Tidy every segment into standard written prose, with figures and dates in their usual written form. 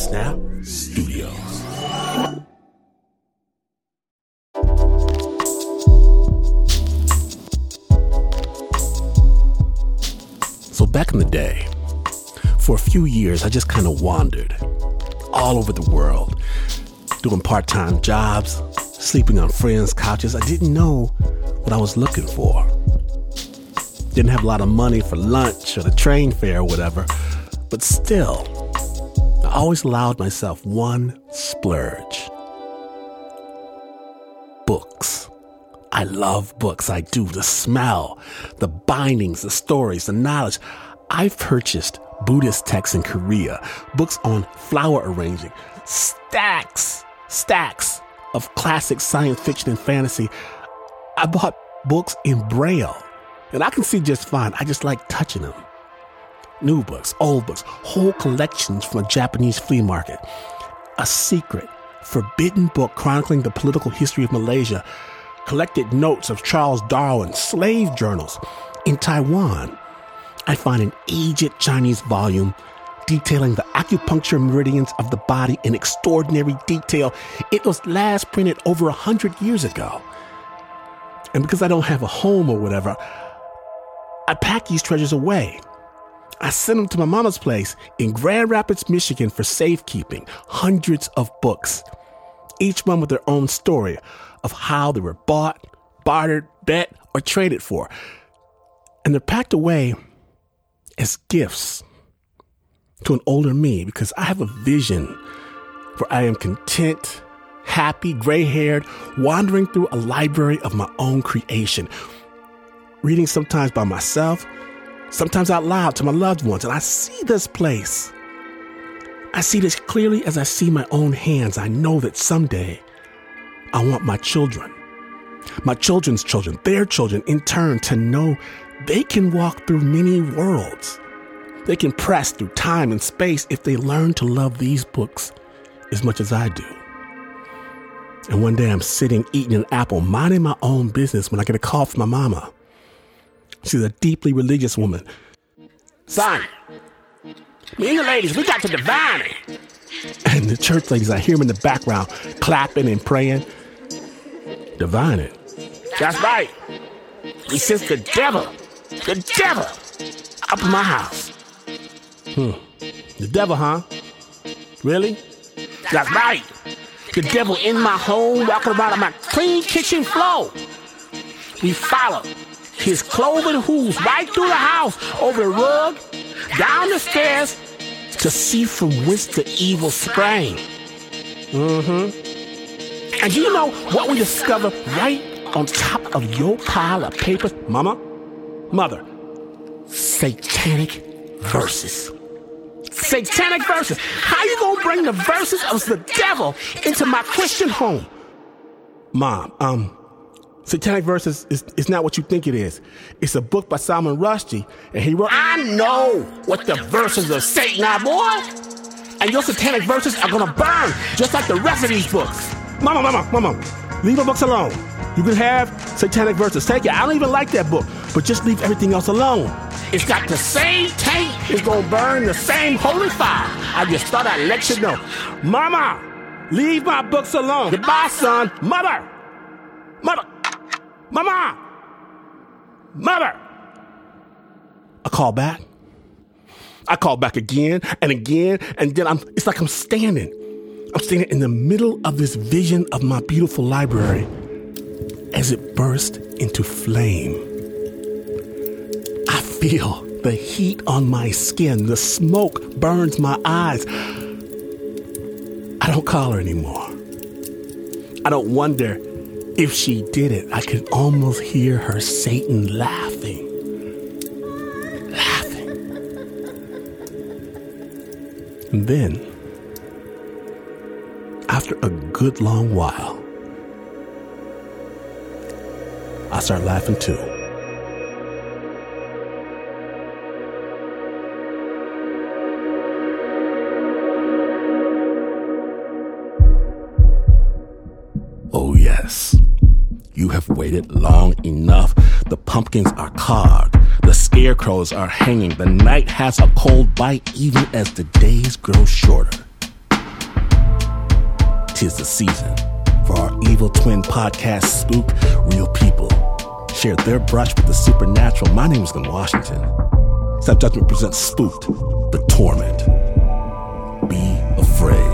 Snap Studios. So back in the day, for a few years, I just kind of wandered all over the world, doing part-time jobs, sleeping on friends' couches. I didn't know what I was looking for. Didn't have a lot of money for lunch or the train fare or whatever, but still, I always allowed myself one splurge. Books. I love books. I do. The smell, the bindings, the stories, the knowledge. I've purchased Buddhist texts in Korea, books on flower arranging, stacks of classic science fiction and fantasy. I bought books in Braille, and I can see just fine. I just like touching them. New books, old books, whole collections from a Japanese flea market. A secret, forbidden book chronicling the political history of Malaysia. Collected notes of Charles Darwin, slave journals. In Taiwan, I find an aged Chinese volume detailing the acupuncture meridians of the body in extraordinary detail. It was last printed over 100 years ago. And because I don't have a home or whatever, I pack these treasures away. I sent them to my mama's place in Grand Rapids, Michigan for safekeeping. Hundreds of books, each one with their own story of how they were bought, bartered, bet, or traded for. And they're packed away as gifts to an older me, because I have a vision where I am content, happy, gray-haired, wandering through a library of my own creation, reading sometimes by myself, sometimes out loud to my loved ones. And I see this place. I see this clearly as I see my own hands. I know that someday I want my children, my children's children, their children in turn to know they can walk through many worlds. They can press through time and space if they learn to love these books as much as I do. And one day I'm sitting eating an apple, minding my own business, when I get a call from my mama. She's a deeply religious woman. Son, me and the ladies, we got to divine it. And the church ladies, I hear them in the background clapping and praying. Divine it. That's right. We sense the devil up in my house. The devil, huh? Really? That's right. The devil in my home, walking around on my clean kitchen floor. We follow his cloven hooves right through the house, over the rug, down the stairs, to see from whence the evil sprang. And do you know what we discover right on top of your pile of papers, mother? Satanic verses. Satanic verses. How you gonna bring the verses of the devil into my Christian home? Mom, Satanic verses is not what you think it is. It's a book by Salman Rushdie, and he wrote, I know what the verses of Satan are, boy. And your satanic verses are gonna burn, just like the rest of these books. Mama, leave my books alone. You can have satanic verses. Take it. I don't even like that book, but just leave everything else alone. It's got the same taint. It's gonna burn the same holy fire. I just thought I'd let you know. Mama, leave my books alone. Goodbye, son. Mother. I call back. I call back again and again, and then it's like I'm standing in the middle of this vision of my beautiful library as it burst into flame. I feel the heat on my skin. The smoke burns my eyes. I don't call her anymore. I don't wonder if she did it. I could almost hear her Satan laughing. And then, after a good long while, I start laughing too. Oh yes, you have waited long enough. The pumpkins are carved. The scarecrows are hanging. The night has a cold bite even as the days grow shorter. 'tis the season for our Evil Twin podcast spook. Real people share their brush with the supernatural. My name is Glenn Washington. Snap Judgment presents Spooked, The Torment. Be afraid.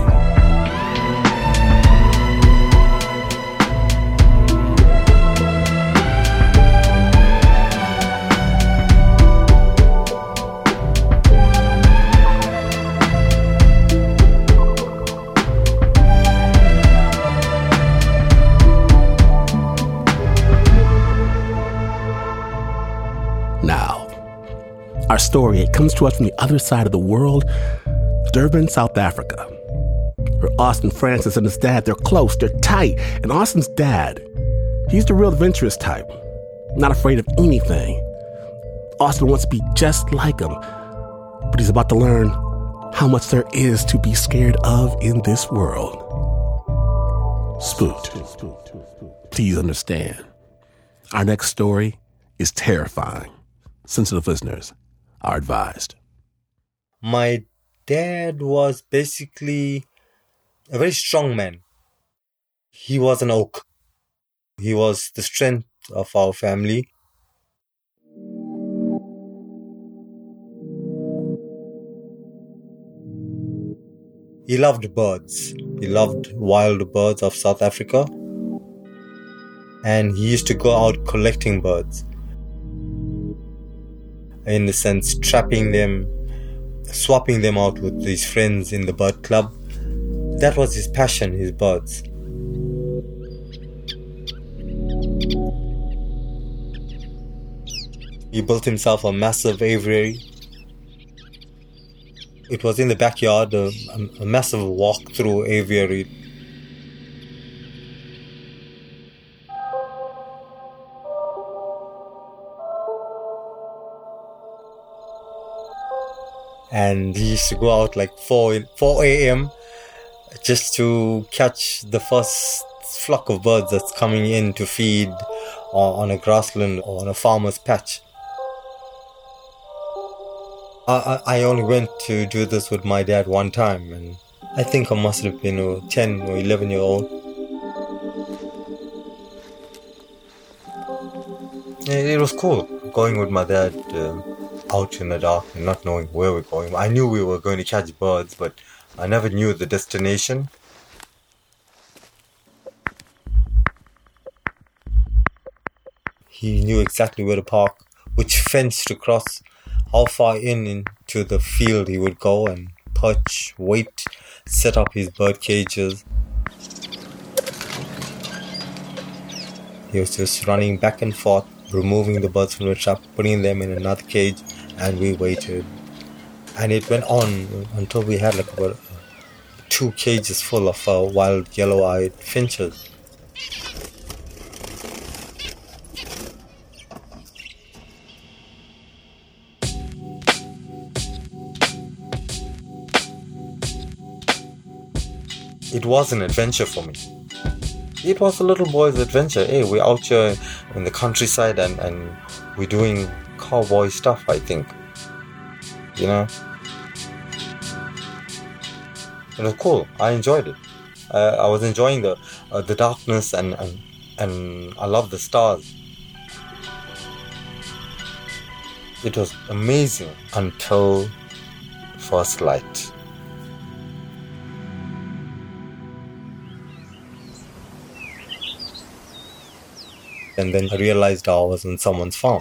Our story, it comes to us from the other side of the world, Durban, South Africa. Where Austin Francis and his dad, they're close, they're tight. And Austin's dad, he's the real adventurous type, not afraid of anything. Austin wants to be just like him, but he's about to learn how much there is to be scared of in this world. Spooked. Please understand, our next story is terrifying. Sensitive listeners are advised. My dad was basically a very strong man. He was an oak. He was the strength of our family. He loved birds. He loved wild birds of South Africa. And he used to go out collecting birds. In the sense, trapping them, swapping them out with his friends in the bird club. That was his passion, his birds. He built himself a massive aviary. It was in the backyard, a massive walk-through aviary. And he used to go out like 4 a.m. just to catch the first flock of birds that's coming in to feed on a grassland or on a farmer's patch. I only went to do this with my dad one time, and I think I must have been a 10 or 11 year old. It was cool going with my dad out in the dark and not knowing where we're going. I knew we were going to catch birds, but I never knew the destination. He knew exactly where to park, which fence to cross, how far into the field he would go and perch, wait, set up his bird cages. He was just running back and forth, removing the birds from the trap, putting them in another cage, and we waited. And it went on until we had like about 2 cages full of wild yellow-eyed finches. It was an adventure for me. It was a little boy's adventure. Hey, we're out here in the countryside and we're doing cowboy stuff, I think. You know? It was cool. I enjoyed it. I was enjoying the darkness and I love the stars. It was amazing until first light. And then I realized I was on someone's farm.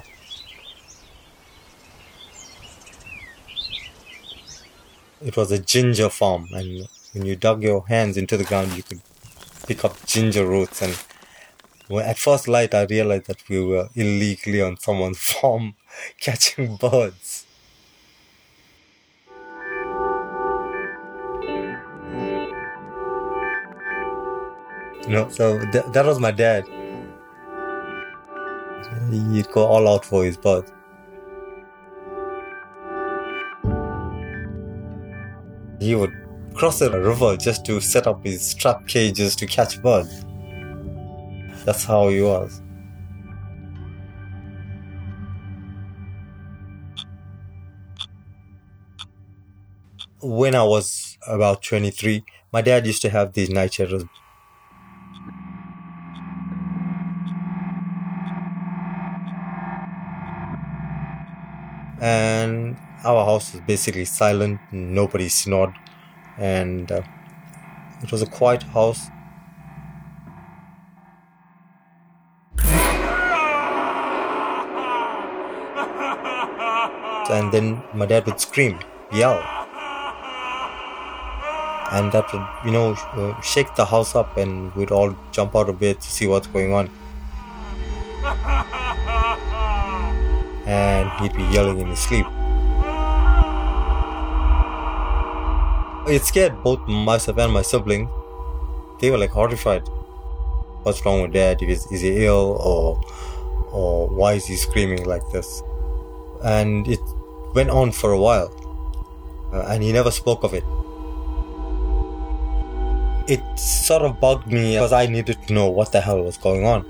It was a ginger farm, and when you dug your hands into the ground, you could pick up ginger roots. And at first light, I realized that we were illegally on someone's farm catching birds. So that was my dad. He'd go all out for his birds. He would cross a river just to set up his trap cages to catch birds. That's how he was. when I was about 23, my dad used to have these night terrors. And our house was basically silent, nobody snored, and it was a quiet house. And then my dad would scream, yell, and that would, shake the house up, and we'd all jump out of bed to see what's going on. And he'd be yelling in his sleep. It scared both myself and my sibling. They were like horrified. What's wrong with Dad? Is he ill, or why is he screaming like this? And it went on for a while, and he never spoke of it. It sort of bugged me because I needed to know what the hell was going on.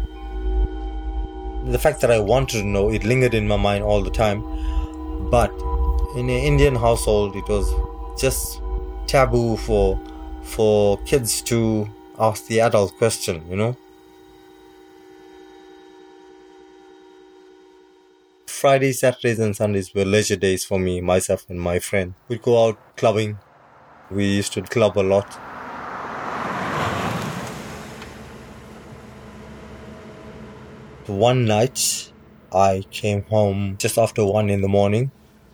The fact that I wanted to know, it lingered in my mind all the time. But in an Indian household, it was just taboo for kids to ask the adult question, Fridays, Saturdays and Sundays were leisure days for me, myself and my friend. We'd go out clubbing. We used to club a lot. One night, I came home just after 1 a.m.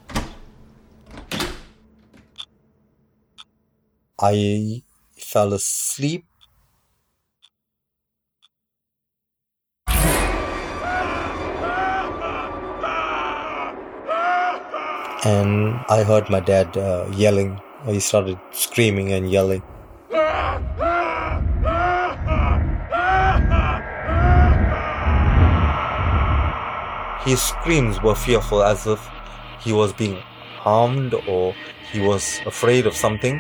I fell asleep. And I heard my dad yelling. He started screaming and yelling. His screams were fearful, as if he was being harmed or he was afraid of something.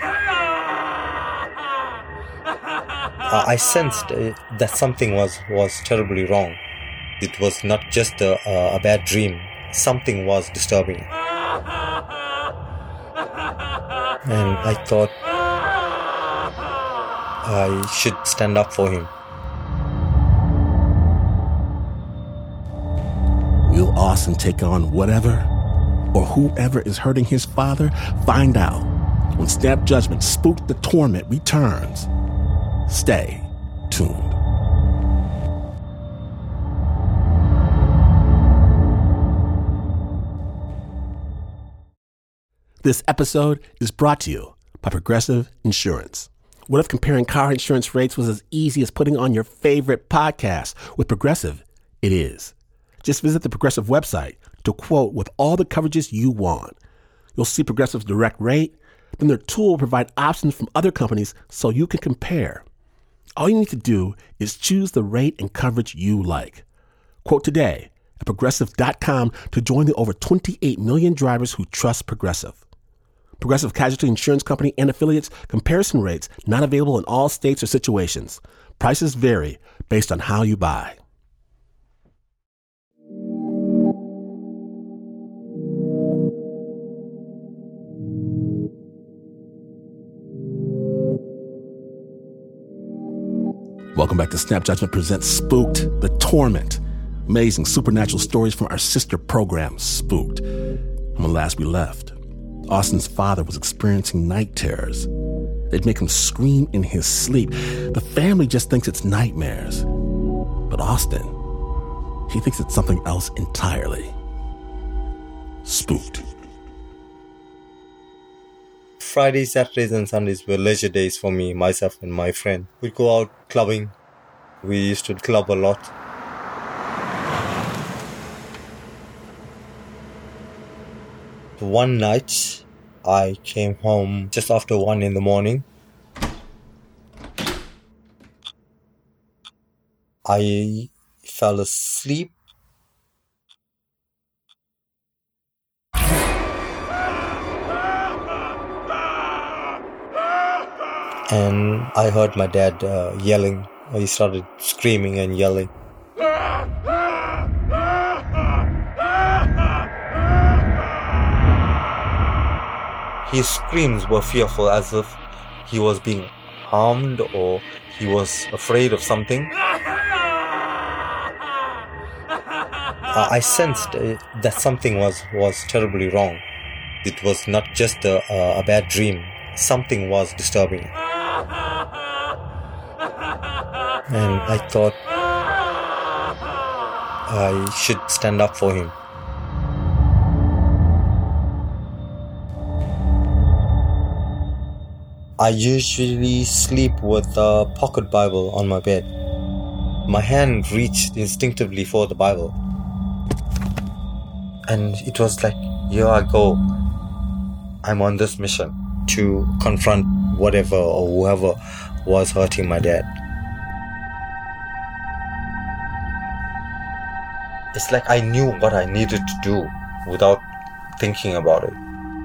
I sensed that something was terribly wrong. It was not just a bad dream. Something was disturbing. And I thought I should stand up for him. Will Austin take on whatever or whoever is hurting his father? Find out when Snap Judgment Spook the Torment returns. Stay tuned. This episode is brought to you by Progressive Insurance. What if comparing car insurance rates was as easy as putting on your favorite podcast? With Progressive, it is. Just visit the Progressive website to quote with all the coverages you want. You'll see Progressive's direct rate, then their tool will provide options from other companies so you can compare. All you need to do is choose the rate and coverage you like. Quote today at Progressive.com to join the over 28 million drivers who trust Progressive. Progressive Casualty Insurance Company and affiliates. Comparison rates not available in all states or situations. Prices vary based on how you buy. Welcome back to Snap Judgment Presents Spooked the Torment. Amazing supernatural stories from our sister program, Spooked. And when last we left, Austin's father was experiencing night terrors. They'd make him scream in his sleep. The family just thinks it's nightmares. But Austin, he thinks it's something else entirely. Spooked. Fridays, Saturdays and Sundays were leisure days for me, myself and my friend. We'd go out clubbing. We used to club a lot. One night, I came home just after 1 a.m. I fell asleep. And I heard my dad yelling. He started screaming and yelling. His screams were fearful, as if he was being harmed or he was afraid of something. I sensed that something was terribly wrong. It was not just a bad dream. Something was disturbing. And I thought I should stand up for him. I usually sleep with a pocket Bible on my bed. My hand reached instinctively for the Bible. And it was like, here I go. I'm on this mission to confront whatever or whoever was hurting my dad. It's like I knew what I needed to do without thinking about it.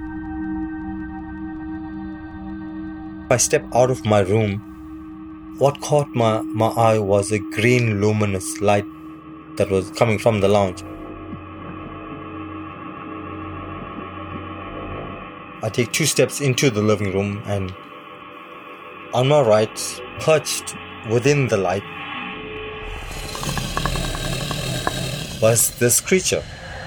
I stepped out of my room. What caught my eye was a green luminous light that was coming from the lounge. I take 2 steps into the living room, and on my right, perched within the light, was this creature.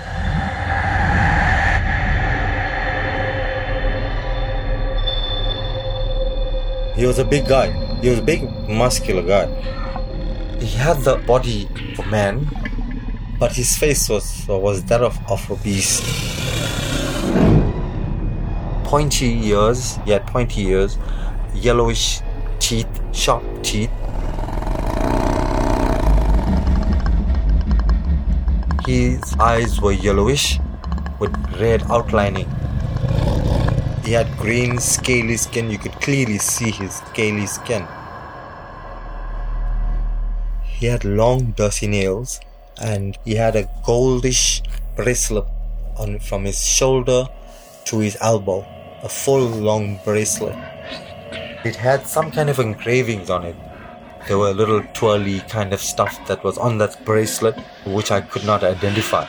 He was a big guy. He was a big, muscular guy. He had the body of a man, but his face was that of a beast. Pointy ears, he had pointy ears, yellowish teeth, sharp teeth. His eyes were yellowish with red outlining. He had green, scaly skin. You could clearly see his scaly skin. He had long, dirty nails, and he had a goldish bracelet from his shoulder to his elbow. A full, long bracelet. It had some kind of engravings on it. There were little twirly kind of stuff that was on that bracelet, which I could not identify.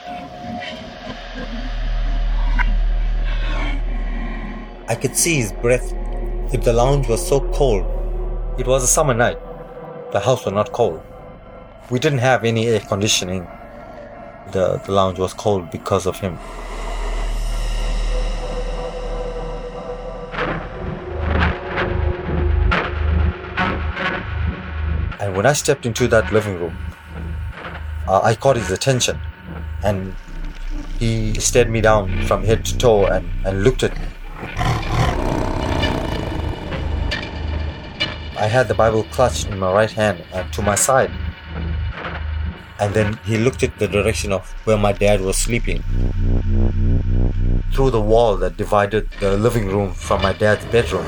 I could see his breath. If the lounge was so cold, it was a summer night. The house was not cold. We didn't have any air conditioning. The lounge was cold because of him. And when I stepped into that living room, I caught his attention, and he stared me down from head to toe and looked at me. I had the Bible clutched in my right hand and to my side. And then he looked at the direction of where my dad was sleeping, through the wall that divided the living room from my dad's bedroom.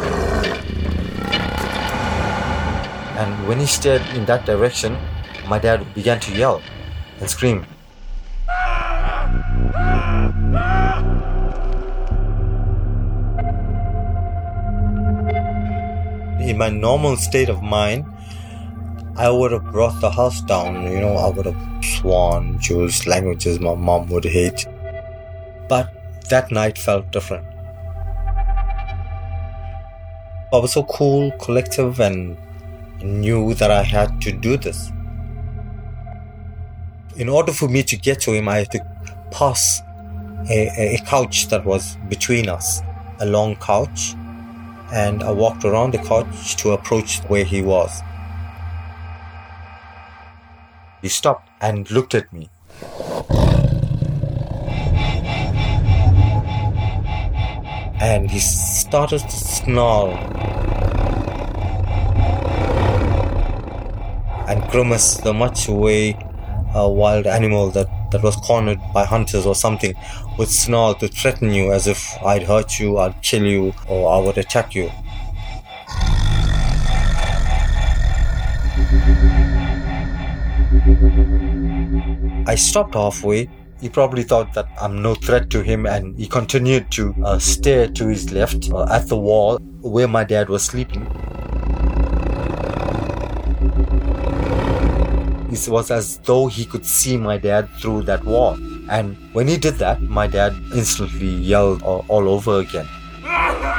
And when he stared in that direction, my dad began to yell and scream. In my normal state of mind, I would have brought the house down. I would have sworn, used languages my mom would hate. But that night felt different. I was so cool, collective, and knew that I had to do this. In order for me to get to him, I had to pass a couch that was between us, a long couch, and I walked around the couch to approach where he was. He stopped and looked at me. And he started to snarl and grimace the much way a wild animal that was cornered by hunters or something would snarl to threaten you, as if I'd hurt you, I'd kill you, or I would attack you. I stopped halfway. He probably thought that I'm no threat to him, and he continued to stare to his left at the wall where my dad was sleeping. It was as though he could see my dad through that wall. And when he did that, my dad instantly yelled all over again.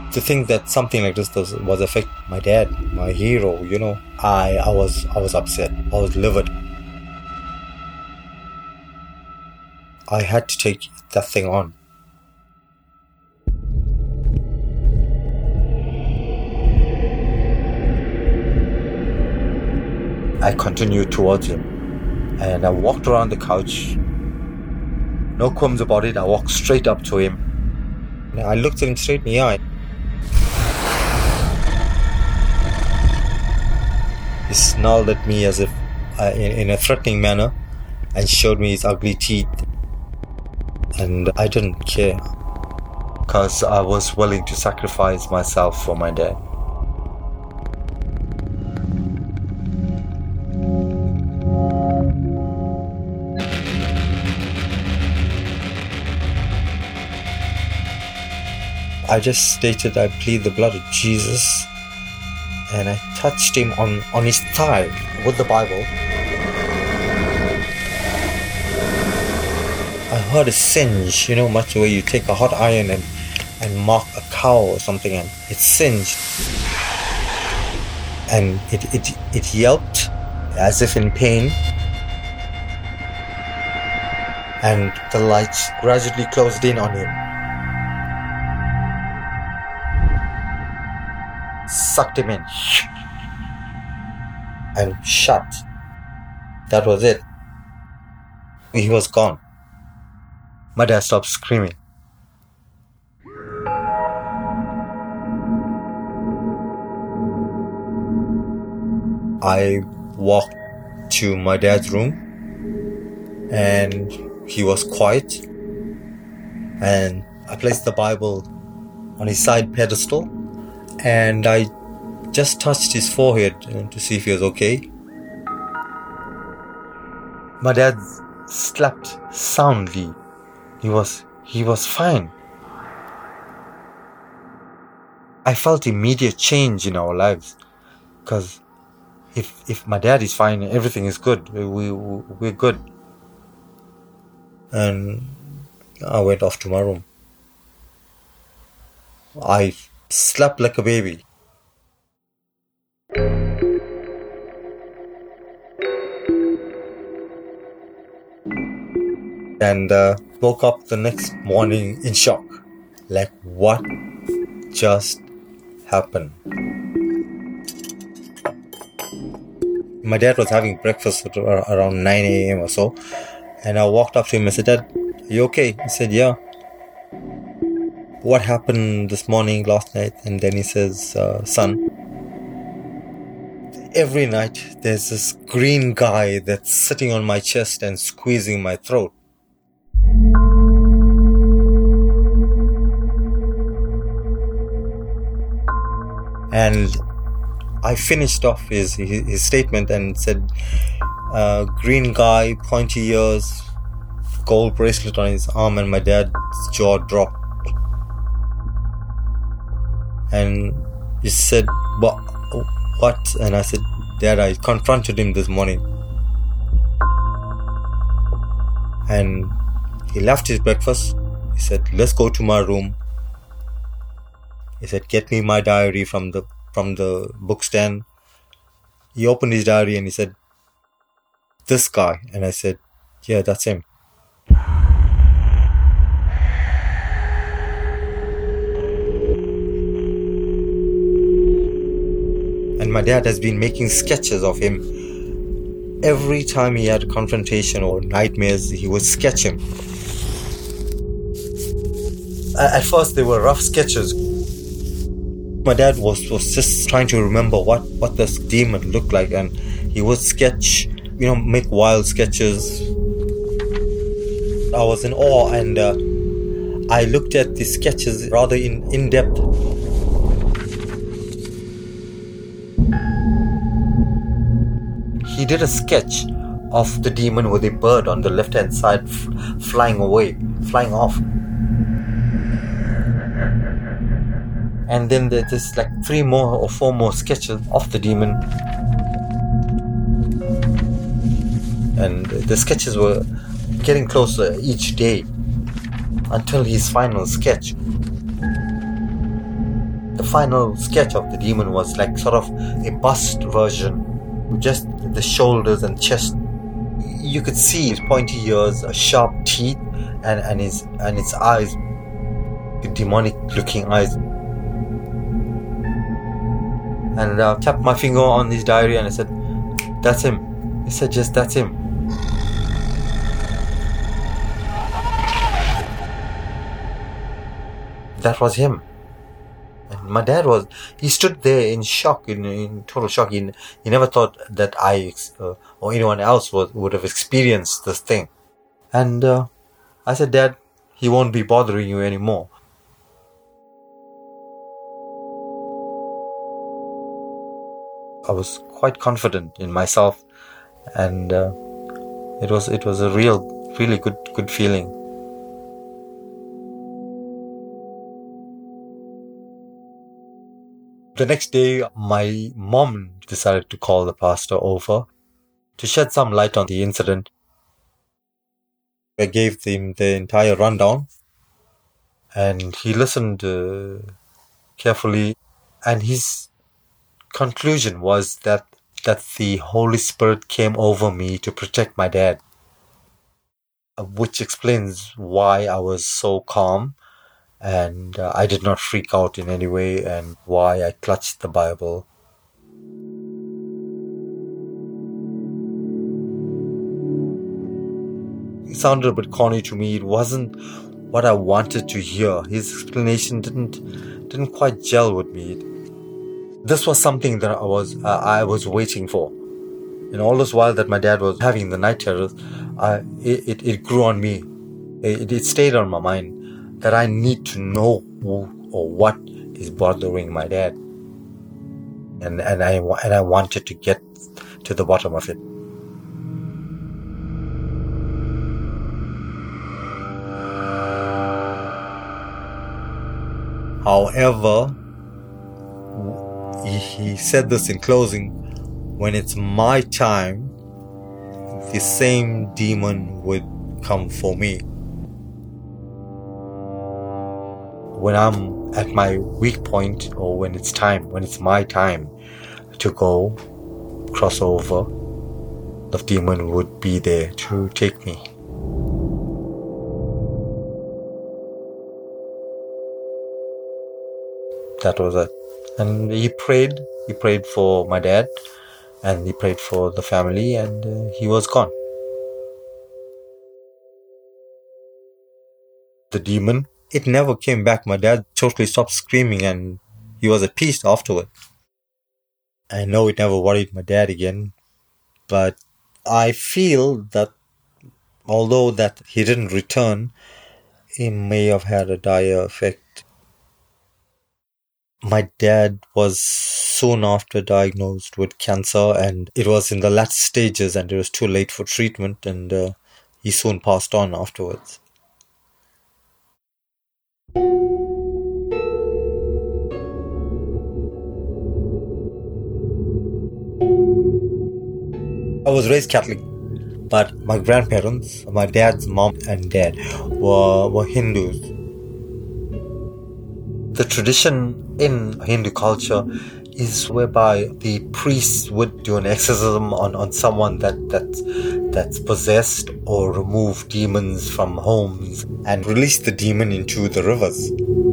To think that something like this was affecting my dad, my hero, I was upset. I was livid. I had to take that thing on. I continued towards him and I walked around the couch. No qualms about it. I walked straight up to him. I looked at him straight in the eye. He snarled at me as if in a threatening manner and showed me his ugly teeth. And I didn't care because I was willing to sacrifice myself for my dad. I just stated I plead the blood of Jesus, and I touched him on his thigh with the Bible. I heard a singe, much the way you take a hot iron and mark a cow or something and it singed. And it yelped as if in pain. And the lights gradually closed in on him. Sucked him in and shut. That was it. He was gone. My dad stopped screaming. I walked to my dad's room and he was quiet, and I placed the Bible on his side pedestal and I just touched his forehead to see if he was okay. My dad slept soundly. He was fine. I felt immediate change in our lives, because if my dad is fine, everything is good. We're good. And I went off to my room. I slept like a baby. And woke up the next morning in shock. Like, what just happened? My dad was having breakfast at around 9 a.m. or so. And I walked up to him and said, "Dad, are you okay?" He said, "Yeah." "What happened this morning, last night?" And then he says, "Son, every night there's this green guy that's sitting on my chest and squeezing my throat. And I finished off his statement and said, green guy, pointy ears, gold bracelet on his arm, and my dad's jaw dropped. And he said, what? And I said, "Dad, I confronted him this morning." And he left his breakfast. He said, "Let's go to my room." He said, "Get me my diary from the book stand." He opened his diary and he said, "This guy." And I said, "Yeah, that's him." And my dad has been making sketches of him. Every time he had a confrontation or nightmares, he would sketch him. At first, they were rough sketches. My dad was just trying to remember what this demon looked like, and he would sketch, make wild sketches. I was in awe, and I looked at the sketches rather in depth. He did a sketch of the demon with a bird on the left-hand side flying off. And then there's like 3 more or 4 more sketches of the demon. And the sketches were getting closer each day until his final sketch. final sketch of the demon was like sort of a bust version, just the shoulders and chest. You could see his pointy ears, sharp teeth, and its eyes, the demonic looking eyes. And I tapped my finger on his diary and I said, "That's him." He said, "Yes, that's him." That was him. And my dad he stood there in shock, in total shock. He never thought that I or anyone else would have experienced this thing. And I said, "Dad, he won't be bothering you anymore." I was quite confident in myself, and it was a really good feeling. The next day, my mom decided to call the pastor over to shed some light on the incident. I gave him the entire rundown, and he listened carefully, and his conclusion was that the Holy Spirit came over me to protect my dad, which explains why I was so calm and I did not freak out in any way, and why I clutched the Bible. It sounded a bit corny to me. It wasn't what I wanted to hear. His explanation didn't quite gel with me. This was something that I was waiting for. And all this while that my dad was having the night terrors, it grew on me. It stayed on my mind that I need to know who or what is bothering my dad, and I wanted to get to the bottom of it. However, he said this in closing: when it's my time, the same demon would come for me. When I'm at my weak point, or when it's my time to go, cross over, the demon would be there to take me. That was it. And he prayed for my dad, and he prayed for the family, and he was gone. The demon, it never came back. My dad totally stopped screaming, and he was at peace afterward. I know it never worried my dad again, but I feel that although that he didn't return, it may have had a dire effect. My dad was soon after diagnosed with cancer, and it was in the last stages, and it was too late for treatment, and he soon passed on afterwards. I was raised Catholic, but my grandparents, my dad's mom and dad, were Hindus. The tradition in Hindu culture is whereby the priests would do an exorcism on someone that's possessed, or remove demons from homes and release the demon into the rivers.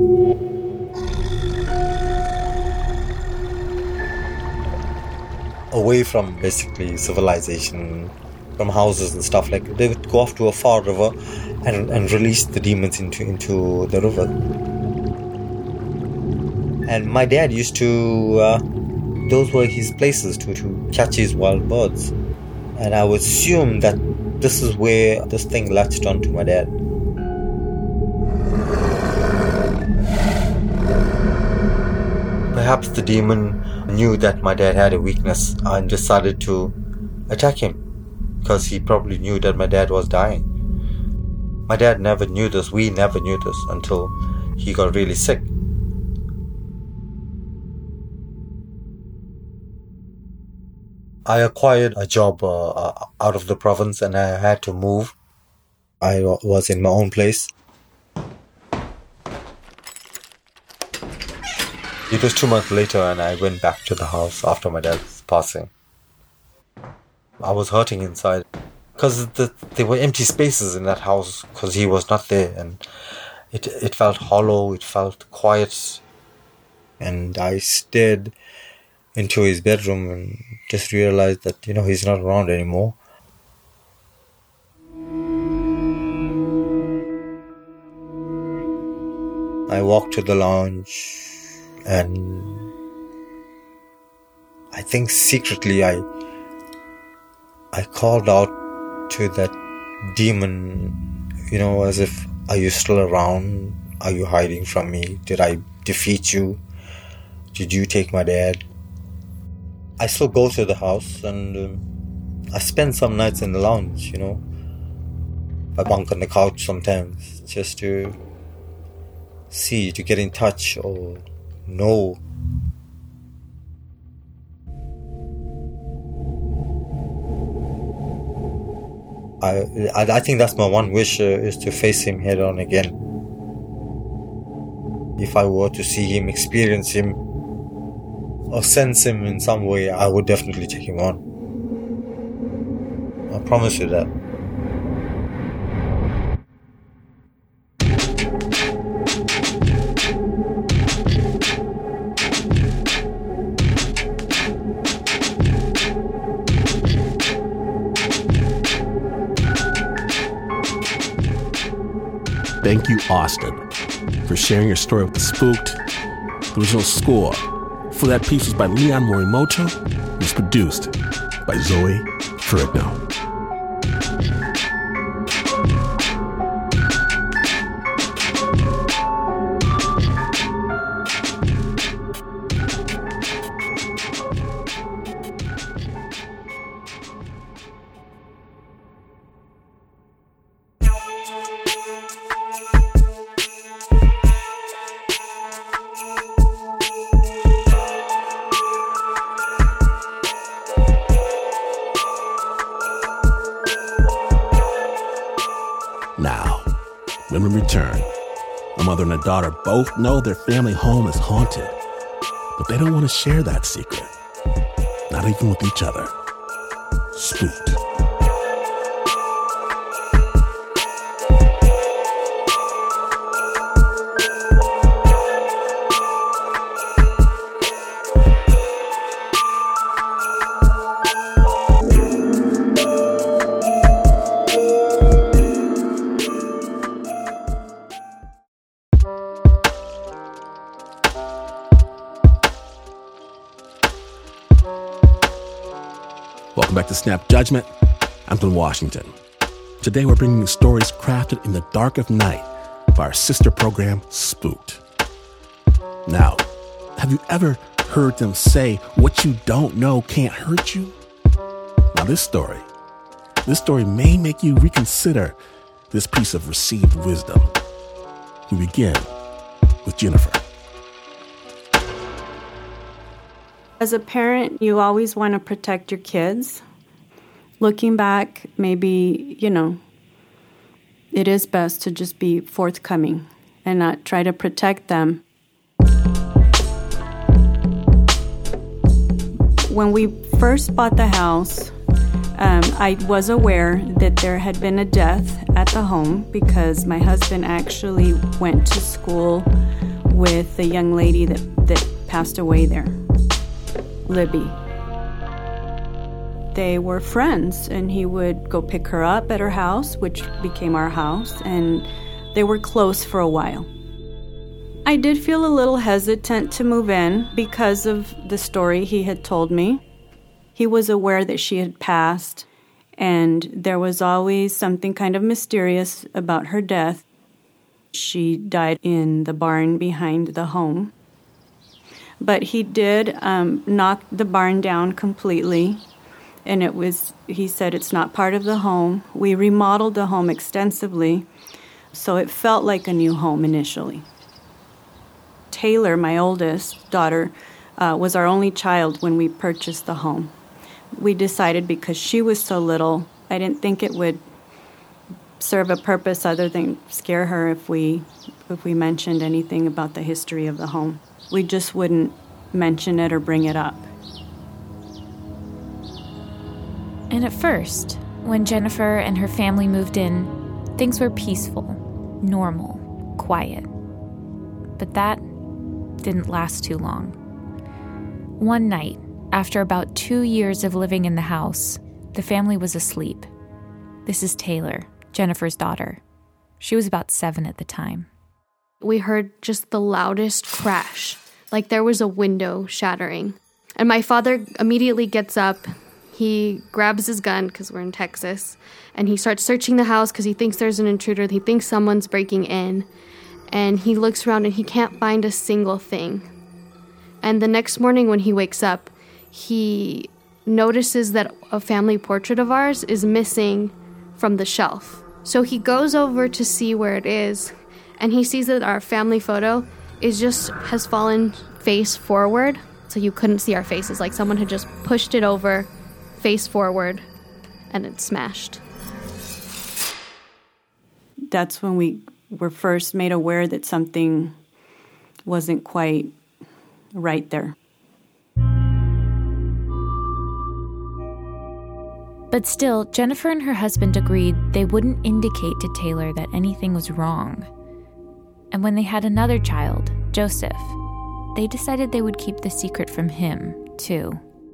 Away from basically civilization, from houses and stuff like that. They would go off to a far river and release the demons into the river. And my dad used to, those were his places to catch his wild birds. And I would assume that this is where this thing latched onto my dad. Perhaps the demon knew that my dad had a weakness and decided to attack him, because he probably knew that my dad was dying. My dad never knew this. We never knew this until he got really sick. I acquired a job out of the province, and I had to move. I was in my own place. It was 2 months later and I went back to the house after my dad's passing. I was hurting inside because there were empty spaces in that house because he was not there, and it felt hollow, it felt quiet. And I stared into his bedroom and just realized that, he's not around anymore. I walked to the lounge and I think secretly I called out to that demon, as if, are you still around? Are you hiding from me? Did I defeat you? Did you take my dad? I still go to the house and I spend some nights in the lounge, I bunk on the couch sometimes just to see, to get in touch or know. I think that's my one wish, is to face him head on again. If I were to see him, experience him, or sense him in some way, I would definitely take him on. I promise you that. Thank you, Austin, for sharing your story with The Spooked. The original score for that piece was by Leon Morimoto. It was produced by Zoe Ferrigno. Now, when we return, a mother and a daughter both know their family home is haunted, but they don't want to share that secret, not even with each other. Spooked. Welcome back to Snap Judgment. I'm Glenn Washington. Today we're bringing you stories crafted in the dark of night by our sister program, Spooked. Now, have you ever heard them say, what you don't know can't hurt you? Now this story may make you reconsider this piece of received wisdom. We begin with Jennifer. As a parent, you always want to protect your kids. Looking back, maybe, it is best to just be forthcoming and not try to protect them. When we first bought the house, I was aware that there had been a death at the home because my husband actually went to school with the young lady that passed away there. Libby. They were friends, and he would go pick her up at her house, which became our house, and they were close for a while. I did feel a little hesitant to move in because of the story he had told me. He was aware that she had passed, and there was always something kind of mysterious about her death. She died in the barn behind the home. But he did knock the barn down completely, and he said it's not part of the home. We remodeled the home extensively, so it felt like a new home initially. Taylor, my oldest daughter, was our only child when we purchased the home. We decided because she was so little, I didn't think it would serve a purpose other than scare her if we mentioned anything about the history of the home. We just wouldn't mention it or bring it up. And at first, when Jennifer and her family moved in, things were peaceful, normal, quiet. But that didn't last too long. One night, after about 2 years of living in the house, the family was asleep. This is Taylor, Jennifer's daughter. She was about 7 at the time. We heard just the loudest crash, like there was a window shattering. And my father immediately gets up. He grabs his gun, because we're in Texas, and he starts searching the house because he thinks there's an intruder. He thinks someone's breaking in. And he looks around and he can't find a single thing. And the next morning when he wakes up, he notices that a family portrait of ours is missing from the shelf. So he goes over to see where it is, and he sees that our family photo has fallen face forward, so you couldn't see our faces, like someone had just pushed it over face forward and it smashed. That's when we were first made aware that something wasn't quite right there. But still, Jennifer and her husband agreed they wouldn't indicate to Taylor that anything was wrong. And when they had another child, Joseph, they decided they would keep the secret from him, too.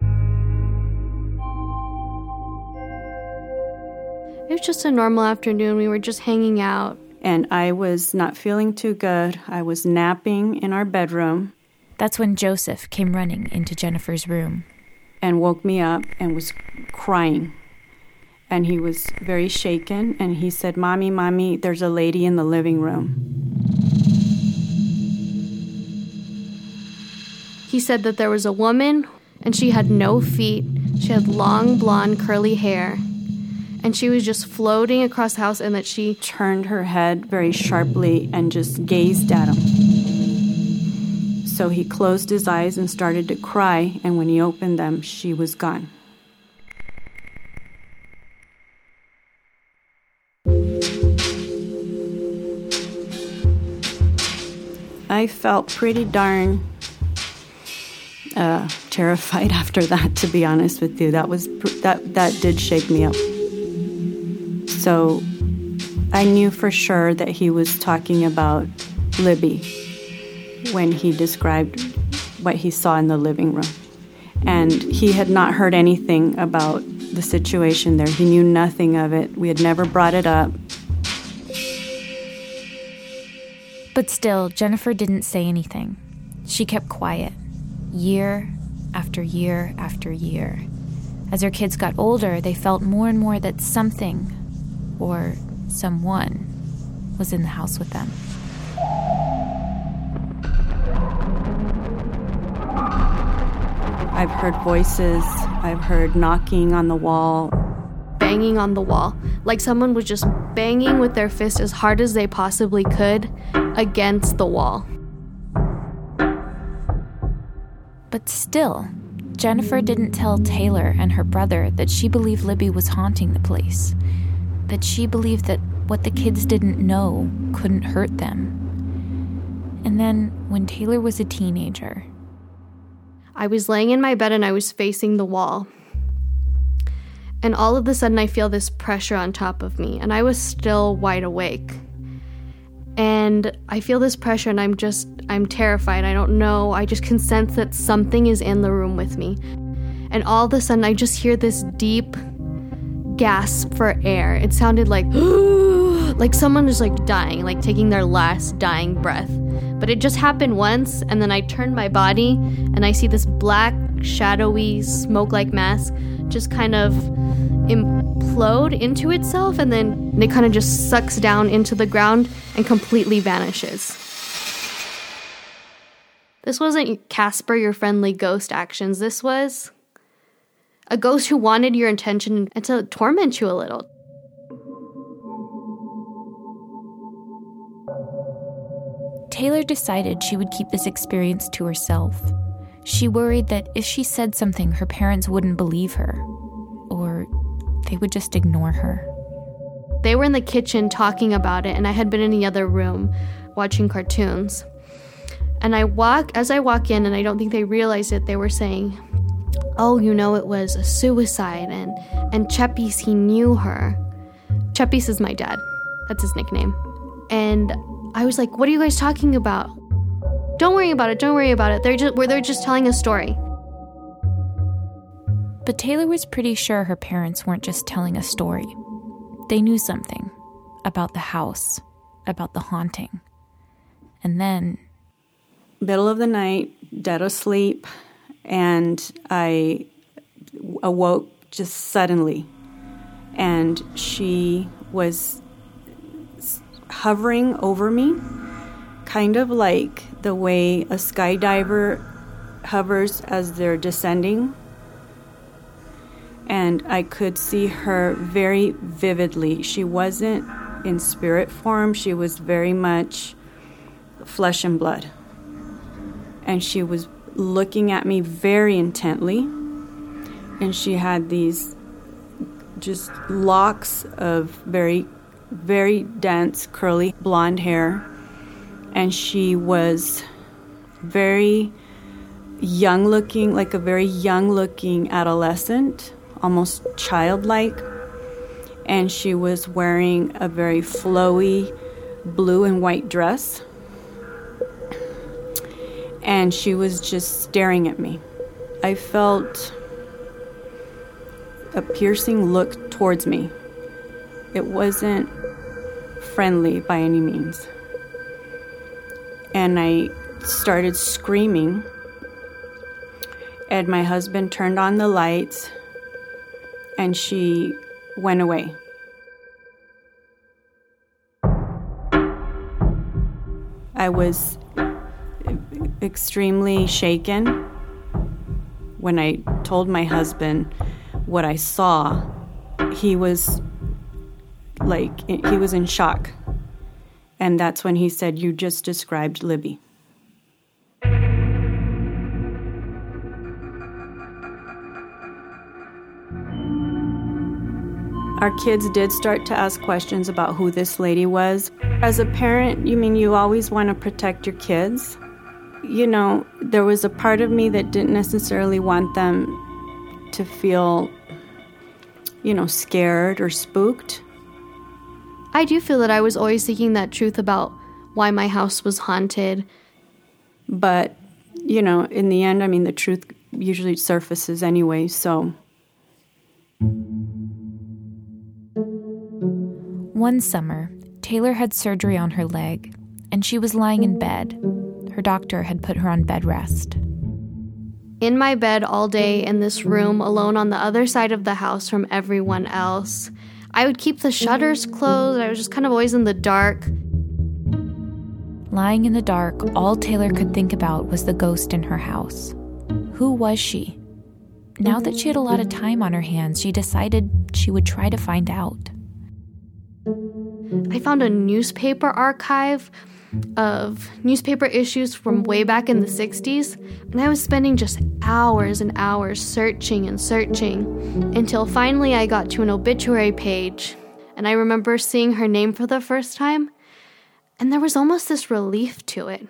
It was just a normal afternoon. We were just hanging out. And I was not feeling too good. I was napping in our bedroom. That's when Joseph came running into Jennifer's room. And woke me up and was crying. And he was very shaken. And he said, Mommy, there's a lady in the living room. He said that there was a woman, and she had no feet. She had long, blonde, curly hair. And she was just floating across the house, and that she turned her head very sharply and just gazed at him. So he closed his eyes and started to cry, and when he opened them, she was gone. I felt pretty darn terrified after that, to be honest with you. That did shake me up. So I knew for sure that he was talking about Libby when he described what he saw in the living room. And he had not heard anything about the situation there. He knew nothing of it. We had never brought it up. But still, Jennifer didn't say anything. She kept quiet, year after year after year. As her kids got older, they felt more and more that something or someone was in the house with them. I've heard voices. I've heard knocking on the wall. Banging on the wall. Like someone was just banging with their fist as hard as they possibly could against the wall. But still, Jennifer didn't tell Taylor and her brother that she believed Libby was haunting the place. That she believed that what the kids didn't know couldn't hurt them. And then, when Taylor was a teenager, I was laying in my bed and I was facing the wall. And all of a sudden I feel this pressure on top of me, and I was still wide awake. And I feel this pressure and I'm terrified. I don't know. I just can sense that something is in the room with me. And all of a sudden I just hear this deep gasp for air. It sounded like, like someone was like dying, like taking their last dying breath. But it just happened once, and then I turned my body and I see this black, shadowy, smoke-like mass just kind of implode into itself, and then it kind of just sucks down into the ground and completely vanishes. This wasn't Casper, your friendly ghost actions. This was a ghost who wanted your attention and to torment you a little. Taylor decided she would keep this experience to herself. She worried that if she said something, her parents wouldn't believe her, or they would just ignore her. They were in the kitchen talking about it, and I had been in the other room watching cartoons. And as I walk in, and I don't think they realized it, they were saying, oh, it was a suicide, and Chepis, he knew her. Chepis is my dad. That's his nickname. And I was like, what are you guys talking about? Don't worry about it. They're just telling a story. But Taylor was pretty sure her parents weren't just telling a story. They knew something about the house, about the haunting. And then, middle of the night, dead asleep, and I awoke just suddenly. And she was hovering over me, kind of like the way a skydiver hovers as they're descending. And I could see her very vividly. She wasn't in spirit form. She was very much flesh and blood. And she was looking at me very intently. And she had these just locks of very, very dense, curly blonde hair. And she was very young looking, like a very young looking adolescent, almost childlike. And she was wearing a very flowy blue and white dress. And she was just staring at me. I felt a piercing look towards me. It wasn't friendly by any means. And I started screaming. And my husband turned on the lights, and she went away. I was extremely shaken when I told my husband what I saw. He was in shock. And that's when he said, "You just described Libby." Our kids did start to ask questions about who this lady was. As a parent, you always want to protect your kids. There was a part of me that didn't necessarily want them to feel, scared or spooked. I do feel that I was always seeking that truth about why my house was haunted. But, in the end, the truth usually surfaces anyway, so. One summer, Taylor had surgery on her leg, and she was lying in bed. Her doctor had put her on bed rest. In my bed all day in this room, alone on the other side of the house from everyone else. I would keep the shutters closed. I was just kind of always in the dark. Lying in the dark, all Taylor could think about was the ghost in her house. Who was she? Now that she had a lot of time on her hands, she decided she would try to find out. I found a newspaper archive of newspaper issues from way back in the 60s, and I was spending just hours and hours searching until finally I got to an obituary page, and I remember seeing her name for the first time, and there was almost this relief to it.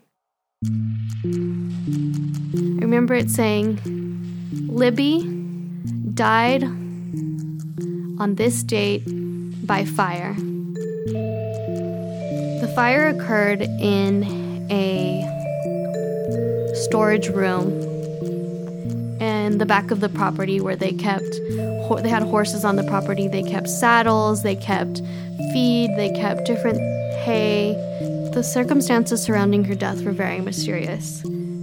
I remember it saying, "Libby died on this date by fire." The fire occurred in a storage room in the back of the property where they had horses on the property. They kept saddles, they kept feed, they kept different hay. The circumstances surrounding her death were very mysterious.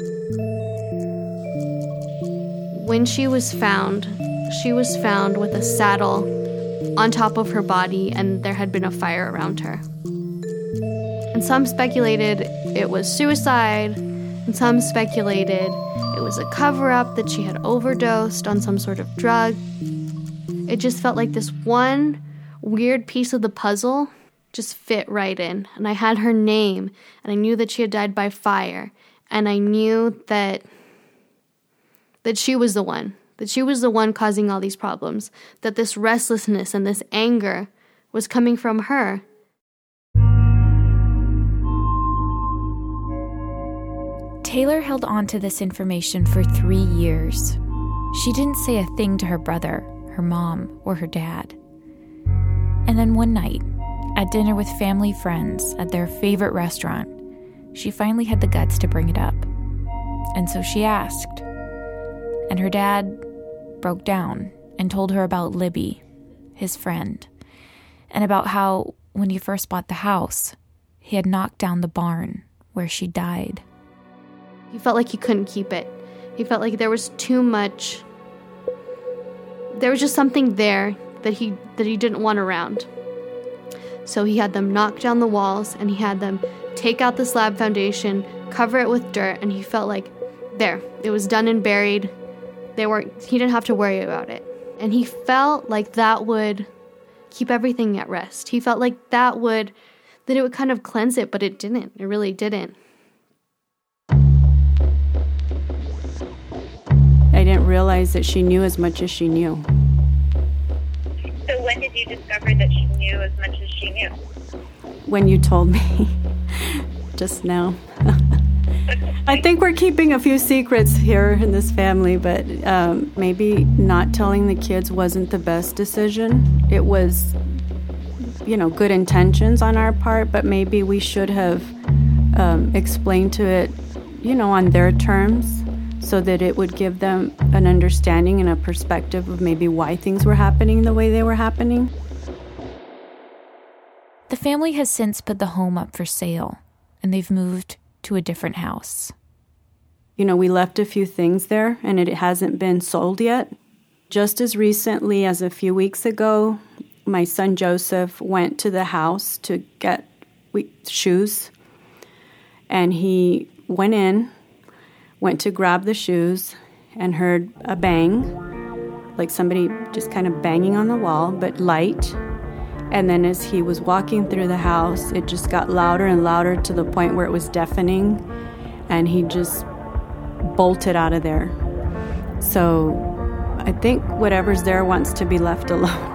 When she was found with a saddle on top of her body, and there had been a fire around her. And some speculated it was suicide, and some speculated it was a cover-up, that she had overdosed on some sort of drug. It just felt like this one weird piece of the puzzle just fit right in. And I had her name, and I knew that she had died by fire, and I knew that she was the one. That she was the one causing all these problems. That this restlessness and this anger was coming from her. Taylor held on to this information for 3 years. She didn't say a thing to her brother, her mom, or her dad. And then one night, at dinner with family friends at their favorite restaurant, she finally had the guts to bring it up. And so she asked. And her dad broke down and told her about Libby, his friend, and about how, when he first bought the house, he had knocked down the barn where she died. He felt like he couldn't keep it. He felt like there was too much. There was just something there that he didn't want around. So he had them knock down the walls, and he had them take out the slab foundation, cover it with dirt, and he felt like, there, it was done and buried. He didn't have to worry about it. And he felt like that would keep everything at rest. He felt like that it would kind of cleanse it, but it didn't. It really didn't. I didn't realize that she knew as much as she knew. So when did you discover that she knew as much as she knew? When you told me just now. I think we're keeping a few secrets here in this family, but maybe not telling the kids wasn't the best decision. It was, good intentions on our part, but maybe we should have explained to it, on their terms, so that it would give them an understanding and a perspective of maybe why things were happening the way they were happening. The family has since put the home up for sale, and they've moved to a different house. We left a few things there, and it hasn't been sold yet. Just as recently as a few weeks ago, my son Joseph went to the house to get shoes, and he went to grab the shoes, and heard a bang, like somebody just kind of banging on the wall, but light. And then as he was walking through the house, it just got louder and louder to the point where it was deafening, and he just bolted out of there. So I think whatever's there wants to be left alone.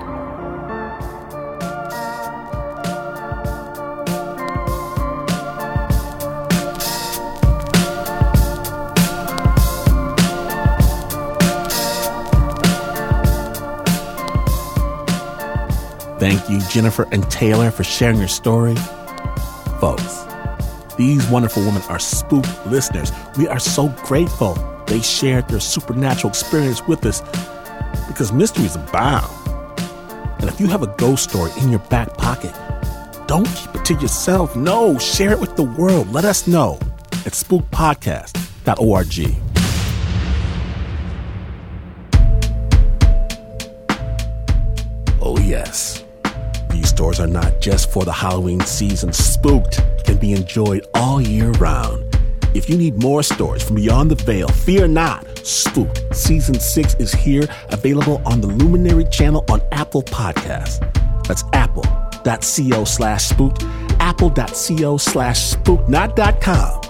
Thank you, Jennifer and Taylor, for sharing your story. Folks, these wonderful women are Spook listeners. We are so grateful they shared their supernatural experience with us, because mysteries abound. And if you have a ghost story in your back pocket, don't keep it to yourself. No, share it with the world. Let us know at spookpodcast.org. Oh, yes. These stories are not just for the Halloween season. Spooked can be enjoyed all year round. If you need more stories from beyond the veil, fear not. Spooked Season 6 is here, available on the Luminary channel on Apple Podcasts. That's apple.co/spooked, apple.co/spooked, not .com,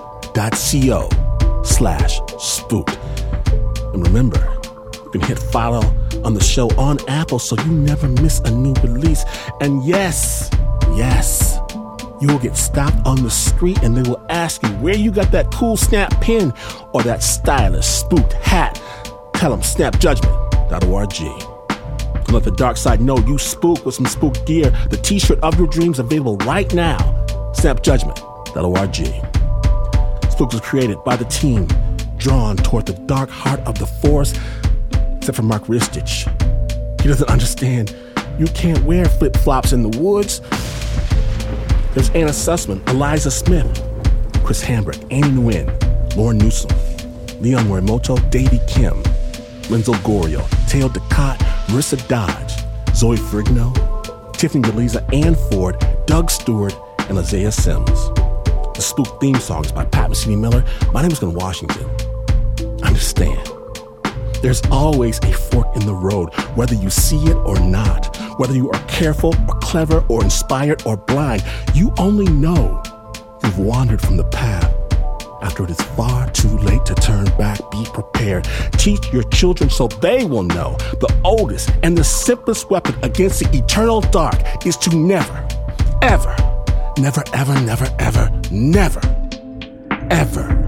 .co/spooked. And remember, you can hit follow on the show on Apple so you never miss a new release. And yes, you will get stopped on the street and they will ask you where you got that cool Snap pin or that stylish spooked hat. Tell them snapjudgment.org. To let the dark side know you spook with some spook gear, the t-shirt of your dreams available right now. snapjudgment.org. Spook was created by the team drawn toward the dark heart of the forest, except for Mark Ristich. He doesn't understand. You can't wear flip-flops in the woods. There's Anna Sussman, Eliza Smith, Chris Hambrick, Annie Nguyen, Lauren Newsom, Leon Morimoto, Davey Kim, Renzo Gorio, Teo Ducat, Marissa Dodge, Zoe Frigno, Tiffany Beliza, Ann Ford, Doug Stewart, and Isaiah Sims. The Spook theme song is by Pat Mesiti-Miller. My name is Glenn Washington. Understand, there's always a fork in the road, whether you see it or not. Whether you are careful or clever or inspired or blind, you only know you've wandered from the path after it is far too late to turn back. Be prepared. Teach your children so they will know the oldest and the simplest weapon against the eternal dark is to never, ever, never, ever, never, ever, never, ever